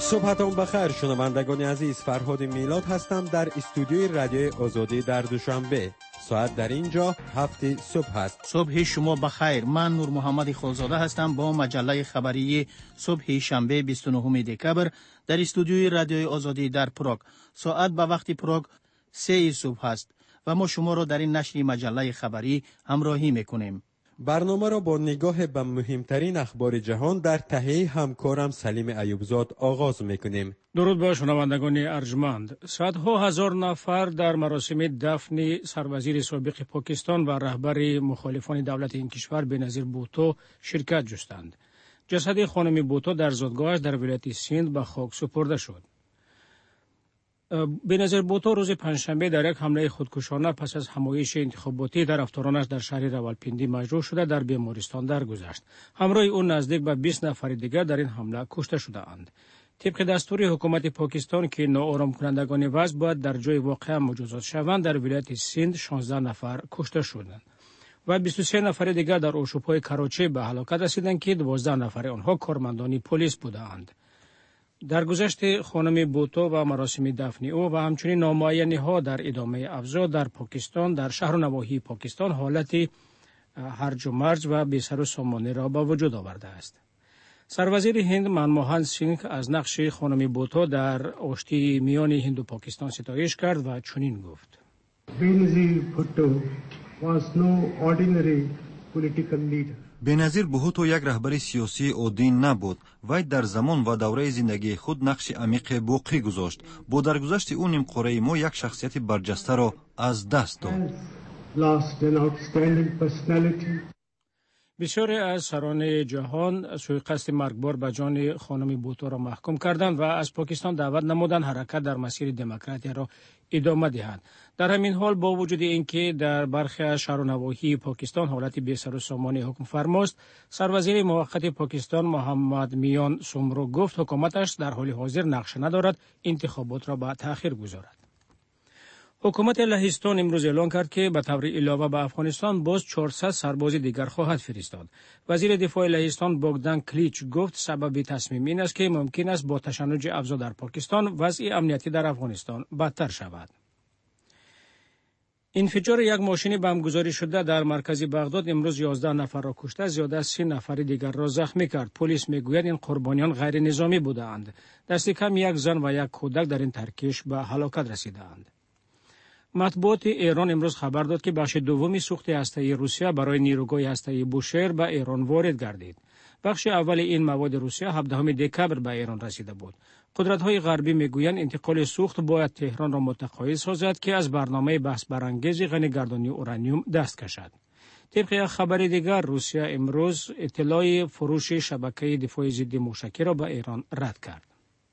صبحتون بخیر شنوندگان عزیز، فرهاد میلاد هستم در استودیوی رادیوی آزادی در دوشنبه. ساعت در اینجا 7 صبح است. صبح شما بخیر. من نور محمد خالزاده هستم با مجله خبری صبح شنبه 29 دکبر در استودیوی رادیوی آزادی در پراگ. ساعت به وقت پراگ 3 صبح است و ما شما را در این نشر مجله خبری همراهی میکنیم. برنامه را با نگاه به مهمترین اخبار جهان در تهیه همکارم سلیم ایوبزاد آغاز میکنیم. درود با شنوندگان ارجمند. صدها هزار نفر در مراسم دفن سروزیر سابق پاکستان و رهبر مخالفان دولت این کشور بنظیر بوتو شرکت جستند. جسد خانم بوتو در زادگاهش در ولایت سیند به خاک سپرده شد. بنظیر بوتو روز پنجشنبه در یک حمله خودکشانه پس از همایش انتخاباتی طرفدارانش در شهر راولپیندی مجروح شده در بیمارستان درگذشت. همراه او نزدیک به 20 نفر دیگر در این حمله کشته شده‌اند. طبق دستور حکومت پاکستان که ناآرام کنندگان وضع باید در جای واقعه مجازات شوند، در ولایت سیند 16 نفر کشته شدند و 23 نفر دیگر در اوشوپای کراچی به هلاکت رسیدند که 12 نفر آنها کارمندان پلیس بودند. درگذشت خانم بوتو و مراسم دفن او و همچنین نامعینی‌ها در ادامه افزا در پاکستان در شهر و نواحی پاکستان حالت هرج و مرج و بی‌سر و سامانی را به وجود آورده است. سروزیر هند منموهن سینگ از نقش خانم بوتو در آشتی میان هند و پاکستان ستایش کرد و چنین گفت: بنظیر بوتو was no ordinary political leader. بنظیر بوتو یک رهبر سیاسی عادی نبود. وی در زمان و دوره زندگی خود نقش عمیق باقی گذاشت. با درگذشت او نیمقاره ما یک شخصیت برجسته را از دست داد. بسیاری از سران جهان سوءقصد مرگبار به جان خانم بوتو را محکوم کردند و از پاکستان دعوت نمودند حرکت در مسیر دموکراسی را ادامه دهند. در همین حال با وجود اینکه در برخی از شهر و نواحی پاکستان حالت بی‌سر و سامانی حکم فرماست، سروزیر موقت پاکستان محمد میان سومرو گفت حکومتش در حال حاضر نقشه ندارد انتخابات را به تأخیر گذارد. حکومت لهستان امروز اعلام کرد که به طور علاوه به افغانستان باز 400 سرباز دیگر خواهد فرستاد. وزیر دفاع لهستان بوگدان کلیچ گفت سبب تصمیم این است که ممکن است با تشنج افزا در پاکستان وضع امنیتی در افغانستان بدتر شود. انفجار یک ماشین بمبگذاری شده در مرکز بغداد امروز 11 نفر را کشته، زیاده از 30 نفر دیگر را زخمی کرد. پلیس میگوید این قربانیان غیر نظامی بودند. دست کم یک زن و یک کودک در این ترکیش به هلاکت رسیدند. مطبوعات ایران امروز خبر داد که بخش دومی سوخت هسته‌ای روسیه برای نیروگاه هسته‌ای بوشهر به ایران وارد گردید. بخش اول این مواد روسیه 17 دکبر به ایران رسیده بود. قدرت‌های غربی میگویند انتقال سوخت باید تهران را متقاعد سازد که از برنامه بحث برانگیز غنی‌گردانی اورانیوم دست کشد. طبق یک خبر دیگر روسیه امروز اطلاع فروش شبکه دفاع ضد موشکی را به ایران رد کرد.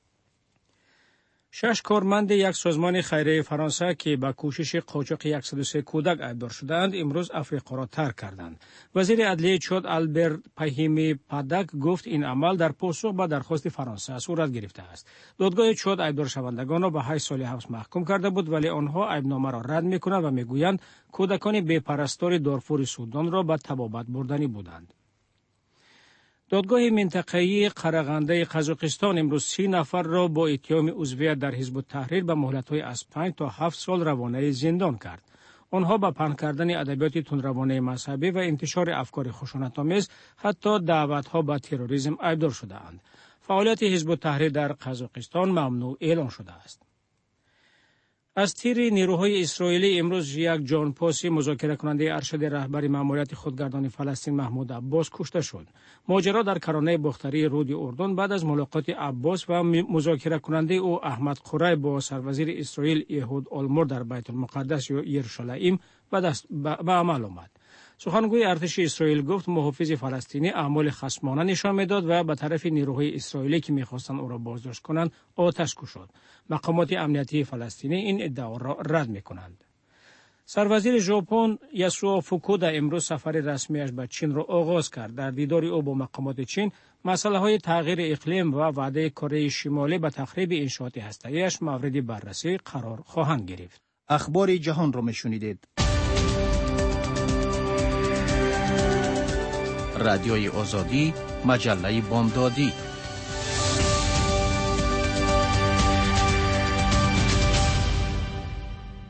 6 کارمند یک سازمان خیریه فرانسه که به کوشش قاچاق 103 کودک ایبدار شدند امروز افریقا را ترک کردند. وزیر عدلیه چاد آلبرت پاهیمی پادک گفت این عمل در پاسخ به درخواست فرانسه صورت گرفته است. دادگاه چاد ایبدار شوندگان را به 8 سال حبس محکوم کرده بود، ولی آنها ایبنامه را رد می‌کنند و میگویند کودکان بی‌پرستار دارفور سودان را به تبابت بردنی بودند. دادگاه منطقه‌ای قرغنده قزاقستان امروز 30 نفر را با اتهام عضویت در حزب التحریر به مهلت‌های از 5 تا 7 سال روانه زندان کرد. آنها با پنهان کردن ادبیات تندروانه مذهبی و انتشار افکار خشونت‌آمیز حتی دعوت‌ها به تروریسم ایبدار شده‌اند. فعالیت حزب التحریر در قزاقستان ممنوع اعلام شده است. از تیر نیروهای اسرائیلی امروز یک جانپاسی مذاکره کننده ارشد رهبر ماموریت خودگردان فلسطین محمود عباس کشته شد. ماجرا در کرانه باختری رود اردن بعد از ملاقات عباس و مذاکره کننده او احمد قرای با سروزیر اسرائیل یهود آلمور در بیت المقدس یا یروشلایم به عمل آمد. سخنگوی ارتش اسرائیل گفت محافظ فلسطینی اعمال خصمانه نشان میداد و به طرف نیروهای اسرائیلی که می‌خواستند او را بازداشت کنند آتش گشود. مقامات امنیتی فلسطینی این ادعا را رد می‌کنند. سروزیر ژاپن یاسوآ فوکودا امروز سفر رسمیش به چین را آغاز کرد. در دیدار او با مقامات چین مسائل تغییر اقلیم و وعده کره شمالی به تخریب انشاءات هسته‌ایش مورد بررسی قرار خواهند گرفت. اخبار جهان را می‌شنیدید. رادیوی آزادی، مجله بامدادی.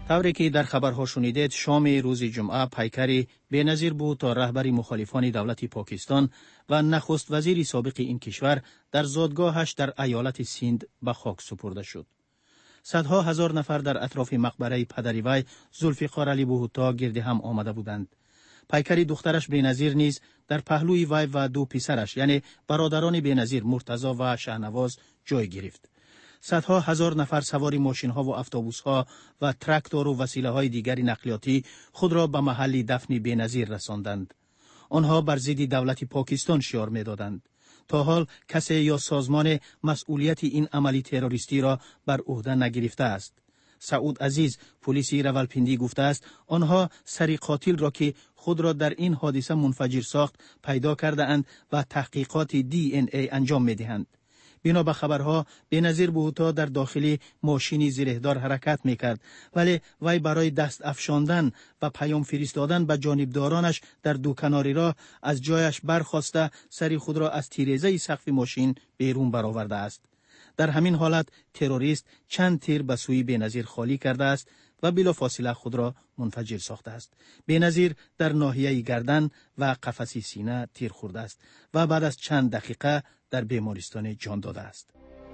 طوری که در خبرها شنیدید، شام روز جمعه پیکری بینظیر بهوتا رهبر مخالفان دولت پاکستان و نخست وزیر سابق این کشور در زادگاهش در ایالت سیند به خاک سپرده شد. صدها هزار نفر در اطراف مقبره پدر وی ذوالفقار علی بهوتا گرد هم آمده بودند. پیکری دخترش بینظیر نیز در پهلوی وی و دو پسرش یعنی برادران بینظیر مرتضی و شهنواز جای گرفت. صدها هزار نفر سوار ماشین‌ها و اتوبوس‌ها و تراکتور و وسیله‌های دیگری نقلیاتی خود را به محل دفن بینظیر رساندند. آنها بر ضد دولت پاکستان شعار می‌دادند. تا حال کسی یا سازمان مسئولیت این عملی تروریستی را بر عهده نگرفته است. سعود عزیز، پلیس راولپیندی گفته است آنها سر قاتل را که خود را در این حادثه منفجر ساخت پیدا کرده اند و تحقیقات DNA انجام می‌دهند. بنا به خبرها بینظیر بهوتا در داخل ماشینی زرهدار حرکت میکرد، ولی وی برای دست افشاندن و پیام فرستادن به جانبدارانش در دو کناری راه از جایش برخاسته سری خود را از تیریزه سقف ماشین بیرون برآورده است. در همین حالت تروریست چند تیر به سوی بینظیر خالی کرده است و بلافاصله خود را منفجر ساخته است. بینظیر در ناحیه گردن و قفس سینه تیر خورده است و بعد از چند دقیقه در بیمارستان جان داده است.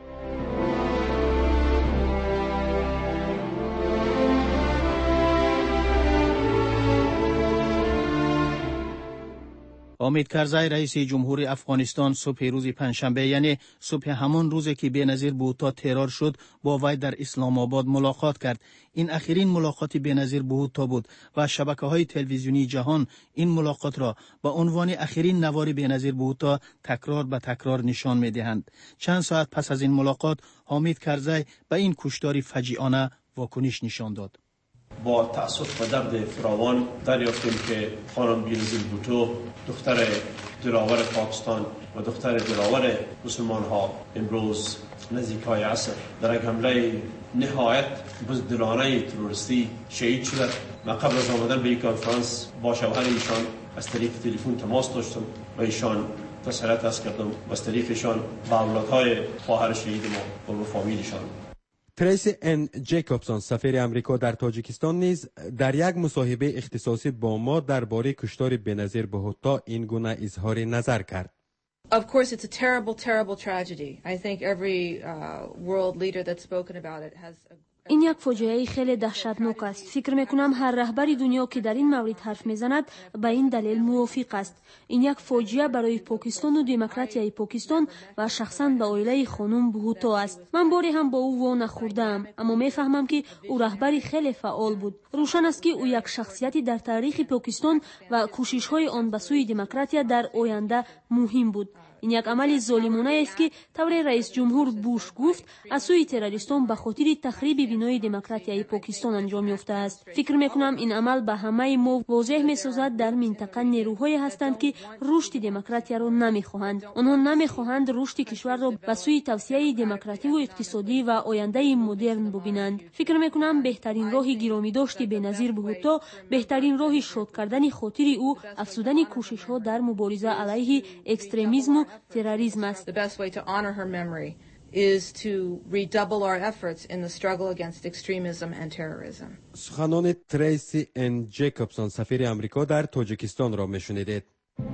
حامد کرزی رئیس جمهور افغانستان صبح روز پنجشنبه یعنی صبح همان روزی که بینظیر بهوتا ترور شد با وی در اسلام آباد ملاقات کرد. این اخرین ملاقات بینظیر بهوتا بود و شبکه‌های تلویزیونی جهان این ملاقات را با عنوان اخرین نوار بینظیر بهوتا تکرار به تکرار نشان می‌دهند. چند ساعت پس از این ملاقات حامد کرزی به این کشتار فجیعانه واکنش نشان داد. با تأسف و درد فراوان دریافتیم که خانم بینظیر بهوتا دختر دلاور پاکستان و دختر دلاور مسلمان ها امروز نزدیکای عصر در یک حمله نهایت بزدلانه تروریستی شهید شدند. من قبل از آمدن به این کنفرانس با شوهر ایشان از طریق تلفن تماس داشتم و ایشان تسلیت عرض کردم و از طریقشان به اولادهای خواهر شهید ما و به فامیلشان. تریسی ان جیکوبسون سفیر امریکا در تاجیکستان نیز در یک مصاحبه اختصاصی با ما درباره کشتار بینظیر بهوتا این گونه اظهار نظر کرد. Of course it's a terrible tragedy. I think every world leader that's spoken about it has این یک فاجعه خیلی دهشتناک است. فکر میکنم هر رهبری دنیا که در این مورد حرف میزند به این دلیل موافق است. این یک فاجعه برای پاکستان و دموکراتیای پاکستان و شخصا به عائله خانم بهوتا است. من باری هم با او وا نخوردم، اما میفهمم که او رهبری خیلی فعال بود. روشن است که او یک شخصیتی در تاریخ پاکستان و کوشش‌های آن به سوی دموکراسی در آینده مهم بود. این یک عمل ظالمانه است که طور رئیس جمهور بوش گفت از سوی تروریستان به خاطر تخریب بنای دموکراتیای پاکستان انجام یافته است. فکر میکنم این عمل به همه ما واضح میسازد در منطقه نیروهایی هستند که رشد دموکراسی را نمیخواهند. آنها نمیخواهند رشد کشور را به سوی توسعه دموکراسی و اقتصادی و آینده مدرن ببینند. فکر میکنم بهترین راه گرامی داشت بینظیر بهوتا، بهترین راه شاد کردن خاطر او افزودن کوشش‌ها در مبارزه علیه اکستریمیسم و تروریسم است. The best way to honor her memory is to redouble our efforts in the struggle against extremism and terrorism. سخنان تریسی ان جیکوبسون سفیر امریکا در تاجیکستان را میشنیدید.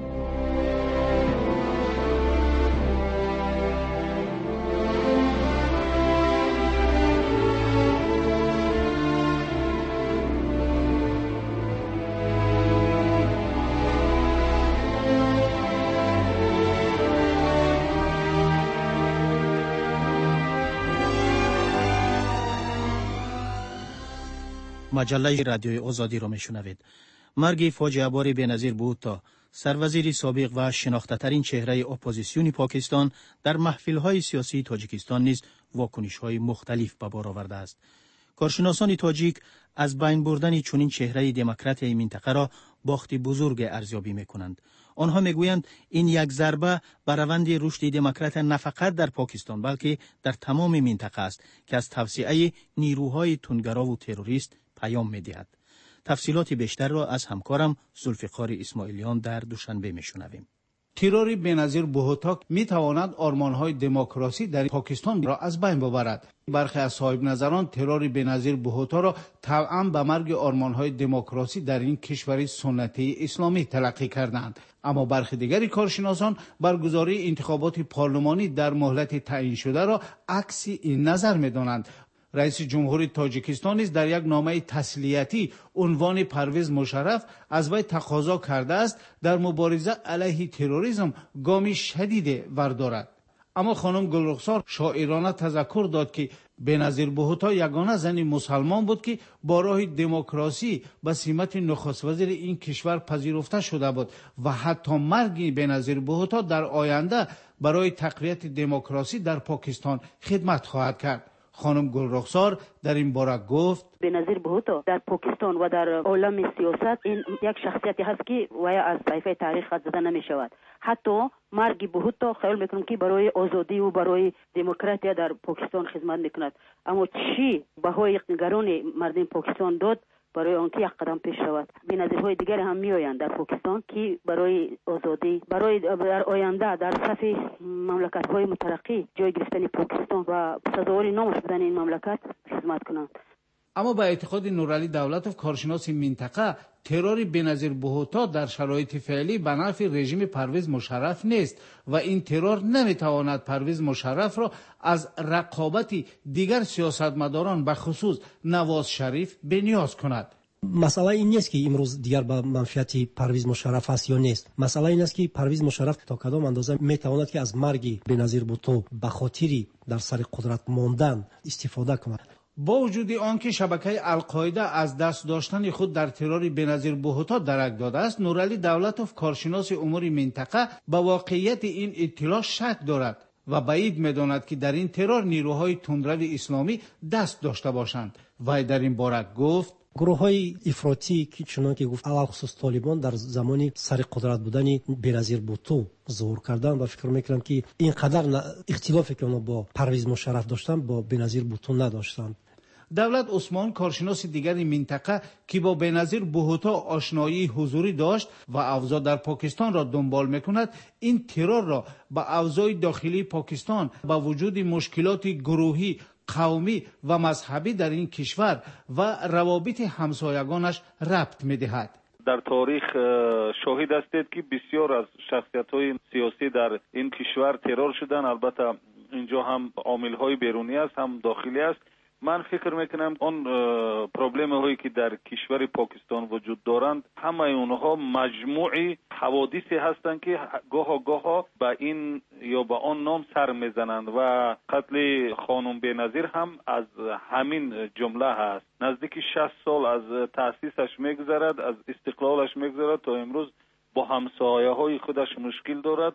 مجله رادیوی آزادی را میشنوید. مرگ فاجعه بار بینظیر بهوتا، سروزیر سابق و شناخته ترین چهره اپوزیسیون پاکستان، در محفل‌های سیاسی تاجیکستان نیز واکنش‌های مختلف به بار آورده است. کارشناسان تاجیک از بین بردن چنین چهره دموکرات این منطقه را باخت بزرگ ارزیابی می‌کنند. آنها میگویند این یک ضربه بر روند رشد دموکرات نه فقط در پاکستان بلکه در تمام منطقه است که از توسعه نیروهای تندگرا و تروریست پیام می‌دهد. تفصیلات بیشتر را از همکارم ذوالفقار اسماعیلیان در دوشنبه میشنویم. ترور بنظیر بهتا می تواند آرمان‌های دموکراسی در پاکستان را از بین ببرد. برخی از صاحب نظران ترور بنظیر بهتا را طبعاً به مرگ آرمان‌های دموکراسی در این کشور سنتی اسلامی تلقی کردند. اما برخی دیگری کارشناسان برگزاری انتخابات پارلمانی در مهلت تعیین شده را عکس این نظر می‌دانند. رئیس جمهوری تاجیکستان نیز در یک نامه تسلیتی عنوان پرویز مشرف از وی تقاضا کرده است در مبارزه علیه تروریسم گامی شدید وردارد. اما خانم گلرخسار شاعرانه تذکر داد که بنظیر بهتا یگانه زن مسلمان بود که با راه دموکراسی به سمت نخست وزیر این کشور پذیرفته شده بود و حتی مرگ بنظیر بهتا در آینده برای تقویت دموکراسی در پاکستان خدمت خواهد کرد. خانم گلرخسار در این باره گفت بنظیر بهتا در پاکستان و در عالم سیاست این یک شخصیتی هست که وی از صحیفه تاریخ خط زده نمی شود. حتی مرگ بهتا خیال میکنم که برای آزادی و برای دموکراسی در پاکستان خدمت میکند. اما چی بهای نگران مردم پاکستان داد برای آنکه یک قدم پیش رود. بنظیرهای دیگر هم میآیند در پاکستان که برای آزادی، برای در آینده در صف مملکت‌های مترقی جای گرفتن پاکستان و سزاوار نامش بودن این مملکت خدمت کنند. اما به اعتقاد نورعلی دولتوف کارشناس منطقه ترور بنظیر بهتا در شرایط فعلی به نفع رژیم پرویز مشرف نیست و این ترور نمیتواند پرویز مشرف را از رقابت دیگر سیاستمداران به خصوص نواز شریف بنیاز کند. مسئله این نیست که امروز دیگر به منفعت پرویز مشرف است یا نیست. مسئله این است که پرویز مشرف تا کدام اندازه میتواند که از مرگ بنظیر بهتا به خاطری در سر قدرت ماندن استفاده کند. با وجود آنکه شبکه القاعده از دست داشتن خود در ترور بنظیر بهتا درک داده است، نورعلی دولتوف کارشناس امور منطقه به واقعیت این اطلاع شک دارد و بعید می‌داند که در این ترور نیروهای تندرو اسلامی دست داشته باشند. وی در این باره گفت گروه‌های افراطی که چنان که گفت علل خصوص طالبان در زمانی سر قدرت بودن بنظیر بهتا ظهور کردن و فکر می‌کنم که اینقدر اختلافی که اونا با پرویز مشرف داشتن با بنظیر بهتا نداشتند. دولت عثمان کارشناس دیگری منطقه که با بنظیر بهتا آشنایی حضوری داشت و اوضاع در پاکستان را دنبال میکند، این ترور را به اوضاع داخلی پاکستان با وجود مشکلات گروهی، قومی و مذهبی در این کشور و روابط همسایگانش ربط میدهد. در تاریخ شاهد هستید که بسیار از شخصیت‌های سیاسی در این کشور ترور شدن. البته اینجا هم عامل‌های بیرونی است هم داخلی است. من فکر میکنم اون پروبلم هایی که در کشور پاکستان وجود دارند همه اونها مجموعی حوادثی هستند که گاه به این یا به آن نام سر میزنند و قتل خانم بنظیر هم از همین جمله هست. نزدیک 60 سال از تأسیسش میگذرد، از استقلالش میگذرد تا امروز با همسایه های خودش مشکل دارد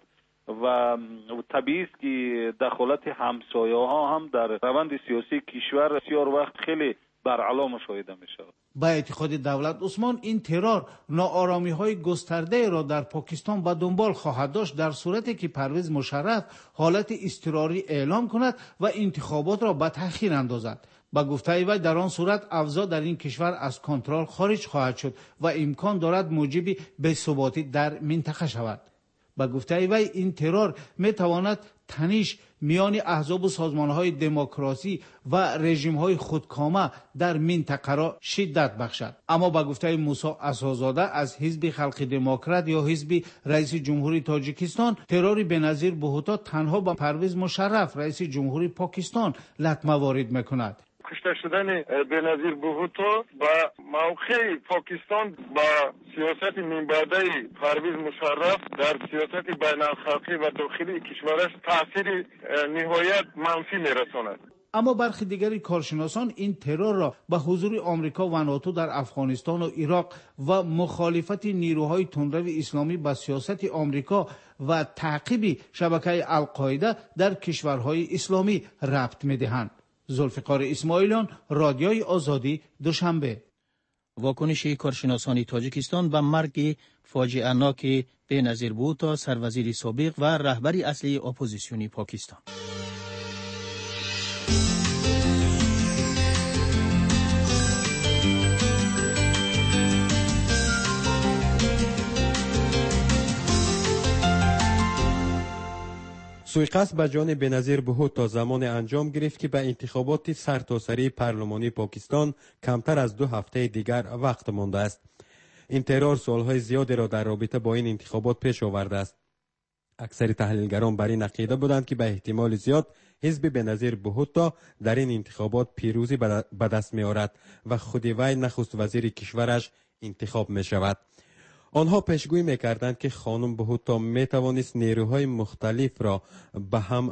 و طبیعی است که دخالت همسایه ها هم در روند سیاسی کشور بسیار وقت خیلی برعلا مشاهده می شود. با اعتقاد دولت عثمان این ترور ناآرامی های گسترده را در پاکستان به دنبال خواهد داشت در صورتی که پرویز مشرف حالت اضطراری اعلام کند و انتخابات را به تأخیر اندازد. با گفته وی در آن صورت اوضاع در این کشور از کنترل خارج خواهد شد و امکان دارد موجب بی‌ثباتی در منطقه شود. با گفته وی این ترور می تواند تنش میان احزاب و سازمان‌های دموکراسی و رژیم‌های خودکامه در منطقه را شدت بخشد. اما با گفته موسی اساس‌زاده از حزب خلق دموکرات یا حزب رئیس جمهوری تاجیکستان، ترور بنظیر بهتا تنها با پرویز مشرف رئیس جمهوری پاکستان لطمه وارد می‌کند. کشته شدن بنظیر بهتا با موقع پاکستان با سیاست منبعده پرویز مشرف در سیاست بین الخلقی و داخلی کشورش تأثیر نهایت منفی میرساند. اما برخی دیگری کارشناسان این ترور را به حضور آمریکا و ناتو در افغانستان و عراق و مخالفت نیروهای تندرو اسلامی با سیاست آمریکا و تعقیب شبکه القاعده در کشورهای اسلامی ربط می‌دهند. ذوالفقار اسماعیلیان، رادیوی آزادی، دوشنبه. واکنش کارشناسان تاجیکستان به مرگ فاجعه‌ناک بنظیر بهتا، سروزیر سابق و رهبر اصلی اپوزیسیونی پاکستان. سوءقصد به جان بنظیر بهوت تا زمان انجام گرفت که به انتخابات سرتاسری پارلمانی پاکستان کمتر از 2 هفته دیگر وقت مانده است. این ترور سالهای زیادی را در رابطه با این انتخابات پیش آورده است. اکثر تحلیلگران بر این عقیده بودند که به احتمال زیاد حزب بنظیر بهوت در این انتخابات پیروزی به دست می آورد و خود وی نخست وزیر کشورش انتخاب می شود. آنها پیشگویی می‌کردند که خانم بهوتا می‌توانست نیروهای مختلف را به هم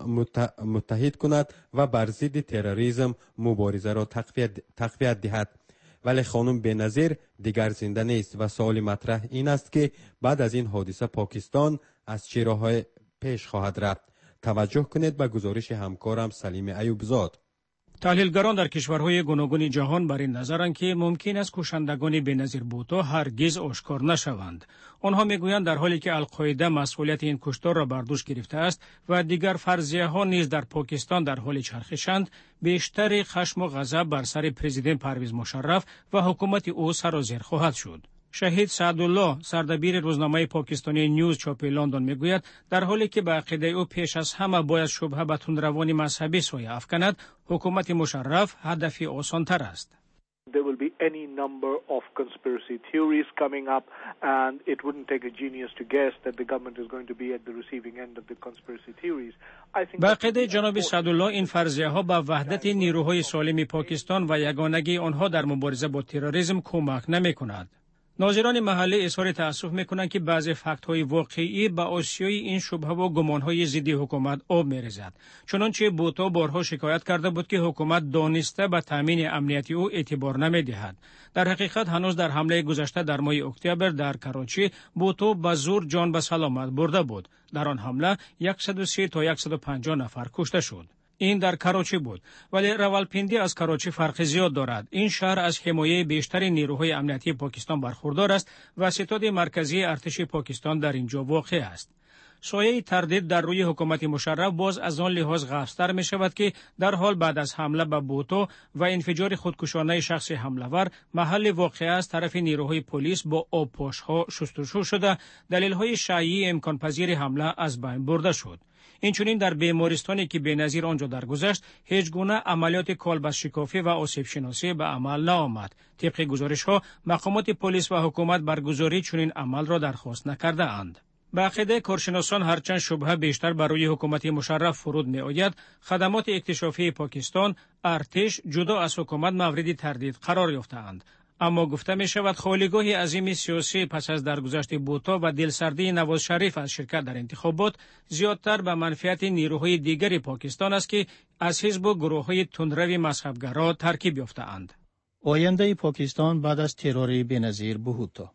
متحد کند و بر ضد تروریسم مبارزه را تقویت دهد. ولی خانم بنظیر دیگر زنده نیست و سوال مطرح این است که بعد از این حادثه پاکستان از چه راه‌های پیش خواهد رفت. توجه کنید به گزارش همکارم سلیم ایوبزاد. تحلیلگران در کشورهای گوناگون جهان بر این نظرند که ممکن است کشندگان بنظیر بوتو هرگز آشکار نشوند. آنها میگویند در حالی که القاعده مسئولیت این کشتار را بر دوش گرفته است و دیگر فرضیه‌ها نیز در پاکستان در حال چرخشند، بیشتر خشم و غضب بر سر پرزیدنت پرویز مشرف و حکومت او سرازیر خواهد شد. شهید سعدالله سردبیر روزنامه پاکستانی نیوز چاپ لندن میگوید در حالی که به عقیده او پیش از همه باید شبهه به تندروان مذهبی سایه افکند، حکومت مشرف هدفی آسان‌تر است. There will be any number of conspiracy theories coming up, and it wouldn't take a genius to guess that the government is going to be at the receiving end of the conspiracy theories. به عقیده جناب سعدالله این فرضیه ها به وحدت نیروهای سالم پاکستان و یگانگی آنها در مبارزه با تروریسم کمک نمی‌کند. ناظران محلی اظهار تأسف میکنند که بعضی فکت‌های واقعی به آسیای این شبهه و گمان‌های ضد حکومت آب می‌ریزد. چنانچه بوتو بارها شکایت کرده بود که حکومت دانسته به تامین امنیتی او اعتبار نمی‌دهد. در حقیقت هنوز در حمله گذشته در ماه اکتبر در کراچی بوتو به زور جان به سلامت برده بود. در آن حمله 130 تا 150 نفر کشته شد. این در کراچی بود، ولی راولپیندی از کراچی فرق زیاد دارد. این شهر از حمایه بیشتر نیروهای امنیتی پاکستان برخوردار است و ستاد مرکزی ارتش پاکستان در اینجا واقع است. سایه تردید در روی حکومت مشرف باز از آن لحاظ غفص‌تر می شود که در حال بعد از حمله به بوتو و انفجار خودکشانه شخص حمله‌ور محل واقعه از طرف نیروهای پلیس با آبپاش‌ها شستشو شده، دلیل‌های شایع امکان پذیر حمله از بین برده شد. اینچنین در بیمارستانی که بنظیر آنجا درگذشت هیچ گونه عملیات کالبد شکافی و آسیب شناسی به عمل نآمد. طبق گزارش‌ها مقامات پلیس و حکومت برگزاری چنین عمل را درخواست نکرده اند. به عقیده کارشناسان هرچند شبهه بیشتر بر روی حکومت مشرف فرود می آید، خدمات اکتشافی پاکستان ارتش جدا از حکومت مورد تردید قرار یافته‌اند. اما گفته می شود خالیگاه عظیم سیاسی پس از درگذشت بوتا و دلسردی نواز شریف از شرکت در انتخابات زیادتر به منفعت نیروهای دیگر پاکستان است که از حزب و گروه‌های تندرو مذهبگرا ترکیب یافته‌اند. آینده پاکستان بعد از ترور بنظیر بهوتا.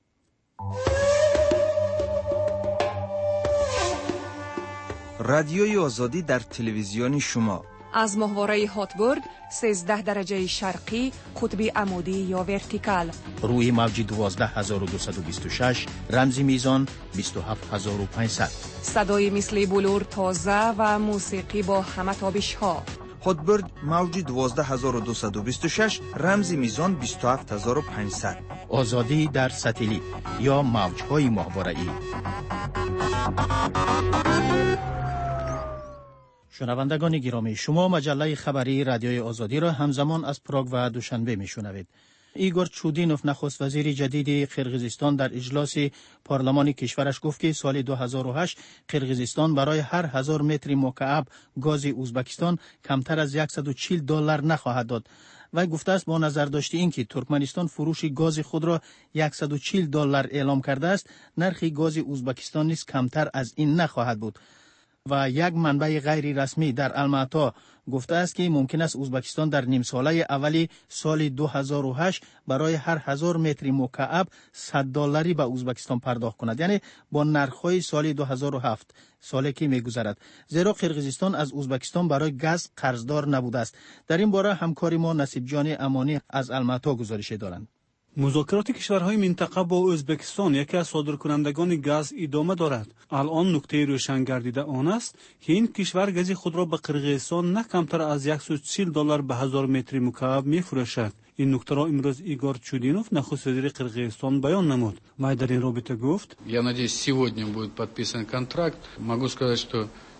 رادیوی آزادی در تلویزیون شما از ماهواره هاتبورگ 13 درجه شرقی قطبی عمودی یا ورتیکال، روی موج 12226 رمزی میزان 27500، صدای مثل بلور تازه و موسیقی با همه تابش ها. هاتبورگ موج 12226 رمزی میزان 27500. آزادی در ساتلیت یا موج‌های ماهواره‌ای. شنوندگان گرامی، شما مجله خبری رادیوی آزادی را همزمان از پراگ و دوشنبه میشنوید. ایگور چودینوف نخست وزیر جدید قرقیزستان در اجلاس پارلمان کشورش گفت که سال 2008 قرقیزستان برای هر 1000 متر مکعب گاز ازبکستان کمتر از $140 نخواهد داد. و گفته است با نظر داشته این که ترکمنستان فروش گاز خود را $140 اعلام کرده است، نرخ گاز ازبکستان نیز کمتر از این نخواهد بود. و یک منبع غیر رسمی در الماتا گفته است که ممکن است ازبکستان در نیم ساله اولی سال 2008 برای هر 1000 متر مکعب $100 به ازبکستان پرداخت کند، یعنی با نرخ‌های سال 2007 سالی که می‌گذرد، زیرا قرقیزستان از ازبکستان برای گاز قرضدار نبوده است. در این باره همکاری ما نصیب جان امانی از الماتا گزارش دارند. مذاکرات کشورهای منطقه با ازبکستان یکی از صادرکنندگان گاز ادامه دارد. الان نکته روشن گردیده آن است که این کشور گاز خود را به قرقیزستان نه کمتر از $140 به 1000 متر مکعب می‌فروشد. این نکته را امروز ایگور چودینوف نخست وزیر قرقیزستان بیان نمود. وی در این رابطه گفت: Я надеюсь, сегодня будет подписан контракт. Могу сказать, что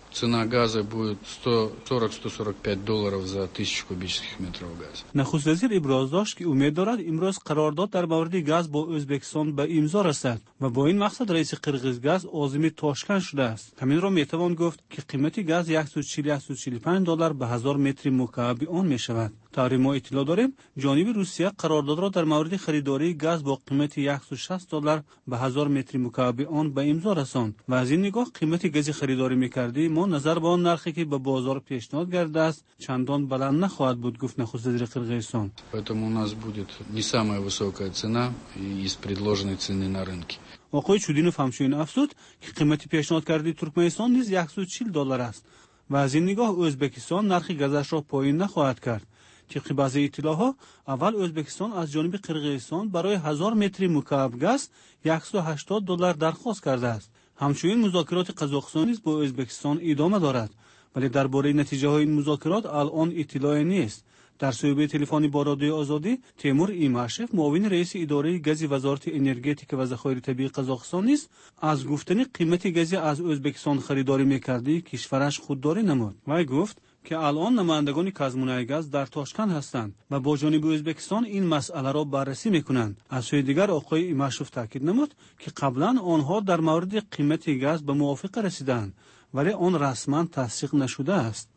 Цена газа будет $140-145 за 1000 кубических метров газа. نخست وزیر ابراز داشت که امید دارد امروز قرارداد در مورد گاز با ازبکستان به امضا رسد و با این مقصد رئیس قرقیزگاز عازم تاشکند شده است. همین را میتوان گفت که قیمت گاز $140-145 به 1000 متر مکعب آن می شود. طوری ما اطلاع داریم جانب روسیه قرارداد را در مورد خریداری گاز با قیمت $160 به 1000 متر مکعب آن به امضا رساند و از این نگاه قیمت گاز خریداری می‌کردی ما نظر به آن نرخی که به بازار پیشنهاد کرده است چندان بلند نخواهد بود، گفت نخست وزیر قرقیزستان. Поэтому у нас будет не самая высокая цена из предложенной цены на рынке. آقای چودینوف همچنین افزود که قیمت پیشنهاد کرده ترکمنستان نیز $140 است و از این نگاه ازبکستان نرخ گازش را پایین نخواهد کرد. طبق بعضی اطلاعات اول ازبکستان از جانب قرقیزستان برای 1000 متر مکعب گاز $180 درخواست کرده است. همچنین مذاکرات قزاقستان نیز با ازبکستان ادامه دارد، ولی درباره نتیجه های این مذاکرات الان اطلاعی نیست. در صحبت تلفنی با رادیوی آزادی تیمور ایماشف معاون رئیس اداره گاز وزارت انرژتیک و ذخایر طبیعی قزاقستان نیز از گفتن قیمت گاز از ازبکستان خریداری می‌کردی کشورش خودداری نمود. وی گفت که الان نمایندگان کازمونای گاز در تاشکند هستند و با جانب ازبکستان این مسئله را بررسی می‌کنند. از سوی دیگر آقای ایماشف تاکید نمود که قبلا آنها در مورد قیمت گاز به موافقه رسیدند ولی آن رسما تصدیق нашуде است.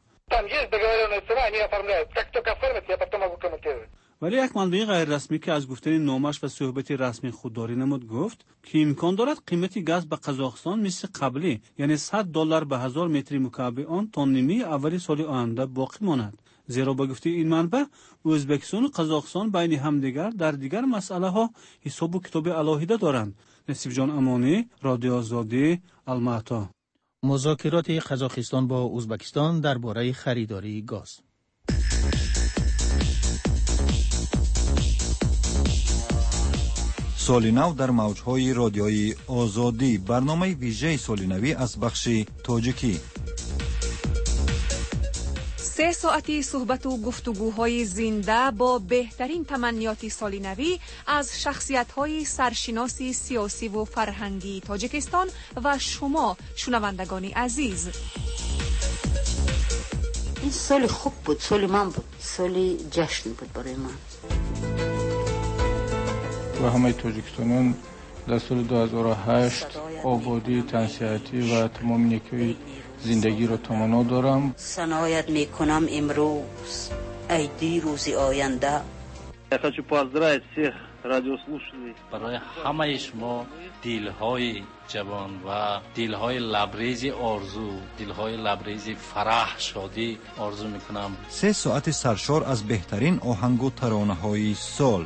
ولی یک منبع غیر رسمی که از گفتن نامش و صحبت رسمی خودداری نمود گفت که امکان دارد قیمت گاز به قزاقستان مثل قبلی یعنی $100 به 1000 متر مکعب آن تا نیمه اول سال آینده باقی ماند. زیرا با گفته این منبع ازبکستان و قزاقستان بین همدیگر در دیگر مسئله ها حساب و کتاب علاهیده دارند. نصیب جان امانی، رادیو آزادی، الماتا. مذاکرات قزاقستان با ازبکستان درباره خریداری گاز. سال نو در موجهای رادیوی آزادی، برنامه ویژه سال نوی از بخش تاجیکی. 3 ساعتی صحبت و گفتگوهای زنده با بهترین تمنیات سال نوی از شخصیت‌های سرشناس سیاسی و فرهنگی تاجیکستان و شما شنوندگان عزیز. این سال خوب بود، سال من بود، سال جشن بود برای من. و همه تاجیکستانیان در سال 2008 آبادی، تنشیاتی و تمام نیکی زندگی را تمنا دارم. سنایت میکنم امروز ایدی روزی آینده. Я хочу поздравить всех радиослушателей. برای همه شما دلهای جوان و دلهای لبریز آرزو، دلهای لبریز فرح، شادی آرزو میکنم. 3 ساعت سرشار از بهترین آهنگ و ترانه‌های سال.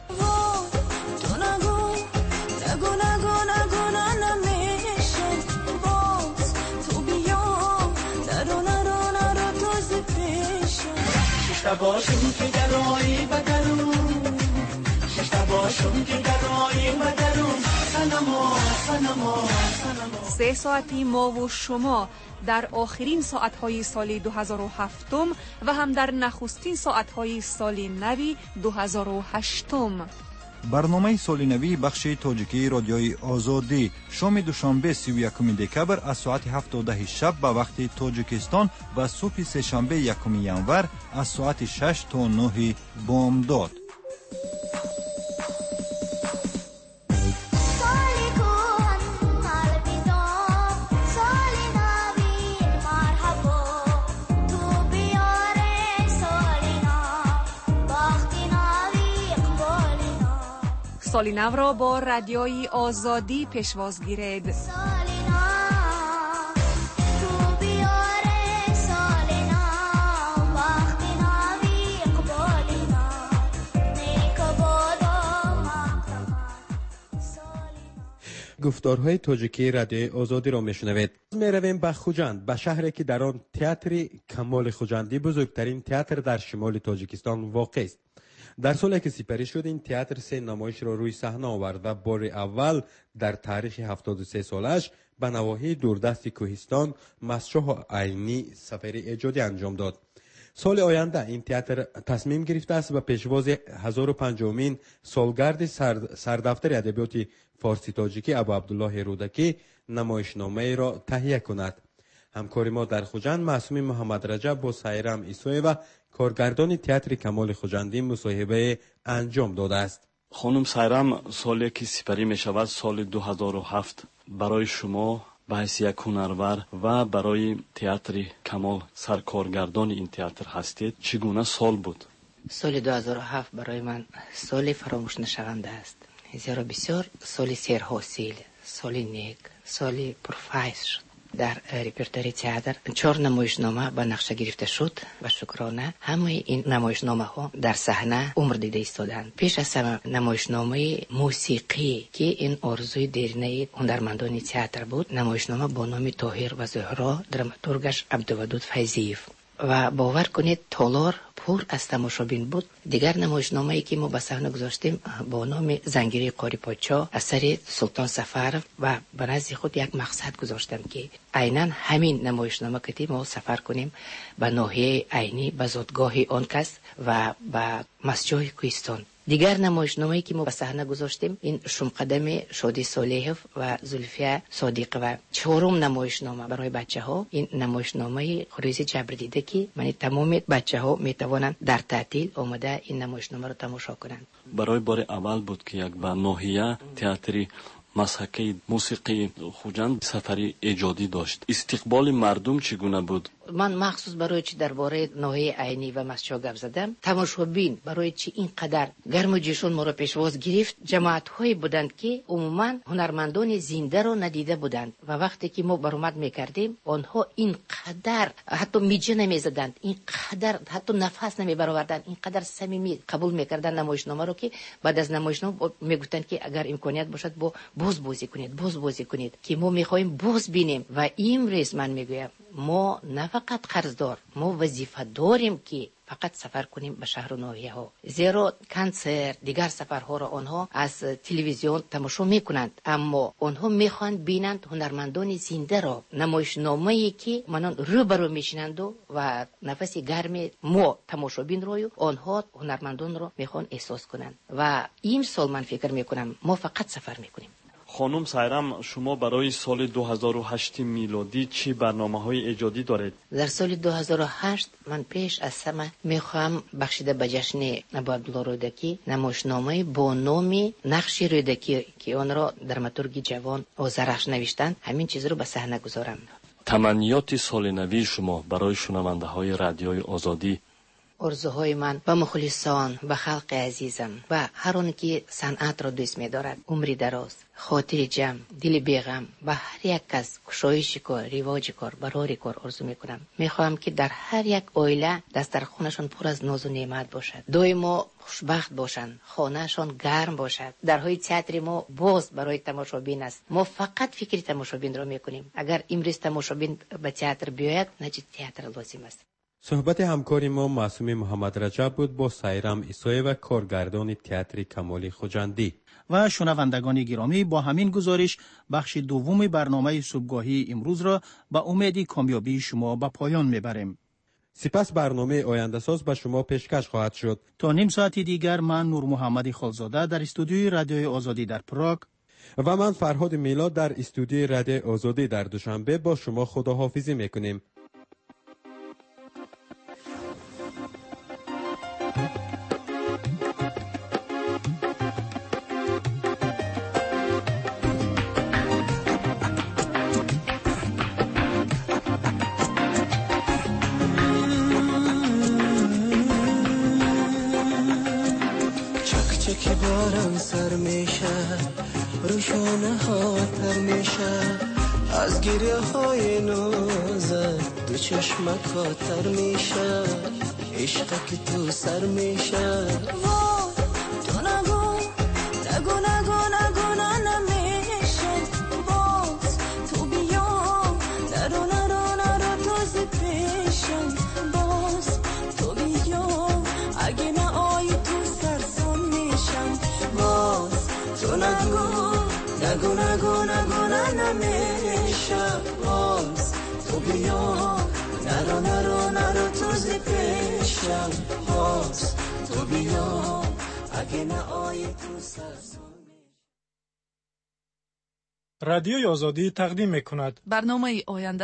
باشون که درایی بدرون، ششتا باشون که درایی بدرون، سنما سنما سنما. 3 ساعتی ما و شما در آخرین ساعتهای سال 2007 و هم در نخستین ساعتهای سال نوی 2008. برنامه سال نوی بخش تاجیکی رادیوی آزادی شام دوشنبه 31 دکبر از ساعت 7:10 شب به وقت تاجیکستان و صبح سه‌شنبه 1 ینور از ساعت 6 تا 9 بامداد. سال نو را با رادیوی آزادی پیشواز گیرید. گفتارهای تاجیکی رادیوی آزادی را میشنوید. میرویم به خوجند، به شهری که در آن تئاتر کمال خوجندی بزرگترین تئاتر در شمال تاجیکستان واقع است. در سالی که سپری شد این تئاتر 3 نمایش را روی صحنه آورد و بار اول در تاریخ 73 سالش به نواحی دوردست کوهستان مسجح عینی سفری ایجادی انجام داد. سال آینده این تئاتر تصمیم گرفته است به پیشواز 1050مین سالگرد سردفتر ادبیات فارسی تاجیکی ابو عبدالله رودکی نمایشنامه را تهیه کند. همکار ما در خوجند معصومی محمد رجب با سایرام ایسویوا کارگردان تئاتر کمال خوجندی مصاحبه انجام داده است. خانم سایرام، سالی که سپری می شود سال 2007 برای شما به حیث یک هنرور و برای تئاتر کمال سرکارگردان این تئاتر هستید، چگونه سال بود؟ سال 2007 برای من سال فراموش نشونده است. زیرا بسیار سال سرحاصل، سال نیک، سال پرفیض شد. در رپرتوری تئاتر 4 نمایشنامه به نقشه گرفته شد و شکرانه همه این نمایشنامه ها در صحنه عمر دیده ایستادند. پیش از همه نمایشنامه موسیقی که این آرزوی دیرینه هنرمندان تئاتر بود، نمایشنامه با نام طاهر و زهرا، دراماتورگش عبدالودود فیضیف. و باور کنید تالار پر از تماشابین بود. دیگر نمایشنامه‌ای که ما به صحنه گذاشتیم با نام زنگیری قاری پادشاه اثر سلطان سفر و به نزد خود یک مقصد گذاشتم که عیناً همین نمایشنامه که ما سفر کنیم به ناحیه عینی، به زادگاه آن کس و به مسجد کوهستان. دیگر نمایشنامه‌ای که ما به صحنه گذاشتیم این شمقدم شادی صالح و زلفیه صادق و 4م نمایشنامه برای بچه‌ها، این نمایشنامه خریز جبر دیده که من تمام بچه‌ها میتوانند در تعطیل آمده این نمایشنامه رو تماشا کنند. برای بار اول بود که یک به ناحیه تئاتری مسحکه موسیقی خوجند سفری ایجادی داشت. استقبال مردم چگونه بود؟ من مخصوص برای چی درباره ناحیه عینی و مسجد گپ زدم. تماشابین برای چی اینقدر گرم و جوشون ما رو پیشواز گرفت؟ جماعت‌هایی بودند که عموما هنرمندان زنده رو ندیده بودند و وقتی که ما برآمد می‌کردیم آنها اینقدر حتی میجه نمی‌زدند، اینقدر حتی نفس نمی‌برآوردند، اینقدر صمیمی قبول می‌کردند نمایشنامه رو که بعد از نمایشنامه میگفتند که اگر امکانیت باشد باز بازی کنید که ما می‌خوایم باز بینیم. و امروز من میگویم ما نه فقط قرضدار، ما وظیفه داریم که فقط سفر کنیم به شهر و ناحیه ها. زیرا کنسرت دیگر سفرها را آنها از تلویزیون تماشا میکنند، اما آنها میخوان بینند هنرمندان زنده را، نمایشنامه‌ای که منان روبرو میشینند و نفس گرم ما تماشابین رو آنها هنرمندان را میخوان احساس کنند. و این سال من فکر میکنم ما فقط سفر میکنیم. خانم سایرام، شما برای سال 2008 میلادی چی برنامه‌های ایجادی دارید؟ در سال 2008 من پیش از همه میخوام بخشیده به جشن عبدالله رودکی نمایشنامه با نام نقش رودکی که آن را دراماتورگ جوان آذرخش نوشتند، همین چیز رو به صحنه گذارم. تمنیات سال نوی شما برای شنونده‌های رادیوی آزادی؟ آرزوهای من به مخلصان، به خلق عزیزم و هر آن که صنعت را دوست می‌دارد عمری دراز، خاطر جمع، دل بیغم به هر یک کس گشایش کار، رواج کار، براری کار آرزو می‌کنم. می‌خواهم که در هر یک عائله دسترخوانشان پر از ناز و نعمت باشد، دائما خوشبخت باشند، خانه‌شان گرم باشد. درهای تئاتر ما باز برای تماشابین است. ما فقط فکر تماشابین را می‌کنیم. اگر امروز تماشابین به تئاتر بیاید، نجد تئاتر لازم است. صحبت همکار ما معصومی محمد رجب بود با سایرام ایسویوا کارگردان تئاتر کمال خوجندی. و شنوندگان گرامی، با همین گزارش بخش دوم برنامه صبحگاهی امروز را به امید کامیابی شما به پایان میبریم. سپس برنامه آینده ساز به شما پیشکش خواهد شد. تا نیم ساعت دیگر من نور محمد خالزاده در استودیوی رادیوی آزادی در پراگ و من فرهاد میلاد در استودیوی رادیوی آزادی در دوشنبه با شما خداحافظی میکنیم. که بارم سر میشه، روشونه ها تر میشه، از گریه های نازت دو چشمک ها تر میشه، عشق که تو سر میشه. تو نگو نگو نگو نگو نمیشه، باز تو بیا نرو نرو نرو تازه پیشم، باز تو بیا اگه نه آی تو سرسان میشم، باز تو نگو نگو نگو نگو نمیشه، باز تو بیا نرو نرو نرو تازه پیشم، باز تو بیا اگه نه آی تو سرسان. رادیوی آزادی تقدیم میکند برنامه آینده